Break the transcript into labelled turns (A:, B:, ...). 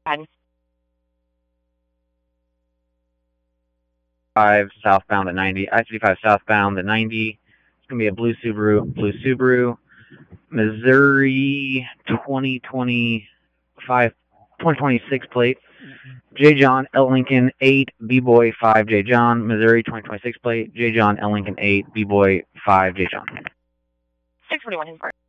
A: 10.
B: 5 southbound at 90. I-35 southbound at 90. It's going to be a blue Subaru. Missouri 2026 plate. J. John L. Lincoln 8, B-Boy 5, J. John. Missouri 2026 plate. J. John L. Lincoln 8, B-Boy 5, J. John.
A: 641 Hillsborough.